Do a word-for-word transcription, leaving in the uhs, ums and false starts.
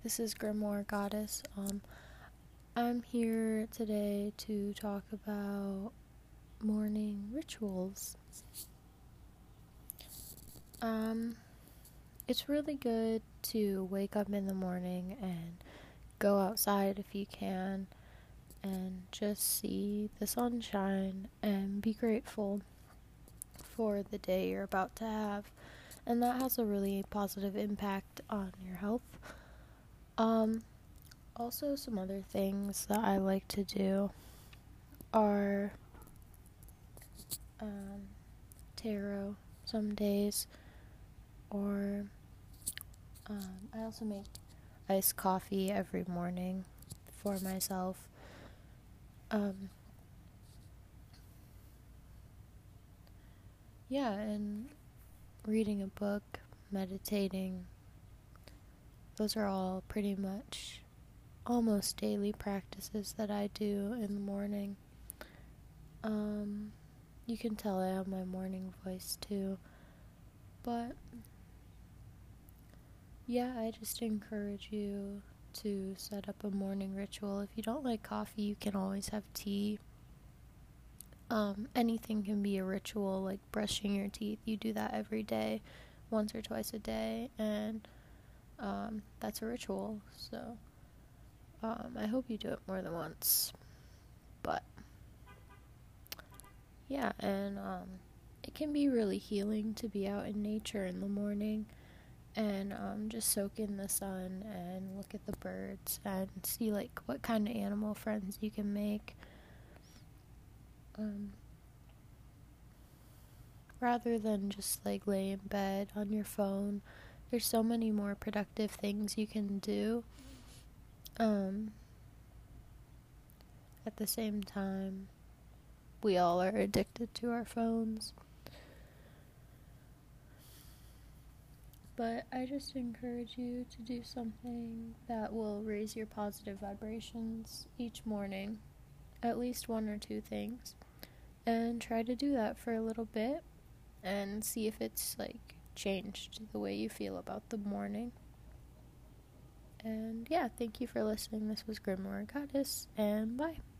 This is Grimoire Goddess. Um, I'm here today to talk about morning rituals. Um, it's really good to wake up in the morning and go outside if you can and just see the sunshine and be grateful for the day you're about to have. And that has a really positive impact on your health. Um, also some other things that I like to do are um, tarot some days, or um, I also make iced coffee every morning for myself. Um, yeah, and reading a book, meditating, those are all pretty much almost daily practices that I do in the morning. Um, you can tell I have my morning voice too, but yeah, I just encourage you to set up a morning ritual. If you don't like coffee, you can always have tea. Um, anything can be a ritual, like brushing your teeth. You do that every day, once or twice a day, and um, that's a ritual. So um, I hope you do it more than once. But yeah, and um, it can be really healing to be out in nature in the morning and um, just soak in the sun and look at the birds and see like what kind of animal friends you can make. Um, rather than just like lay in bed on your phone, there's so many more productive things you can do. Um, at the same time, we all are addicted to our phones. But I just encourage you to do something that will raise your positive vibrations each morning. At least one or two things. And try to do that for a little bit and see if it's like changed the way you feel about the morning. And yeah, thank you for listening. This was Grimoire Goddess, and bye.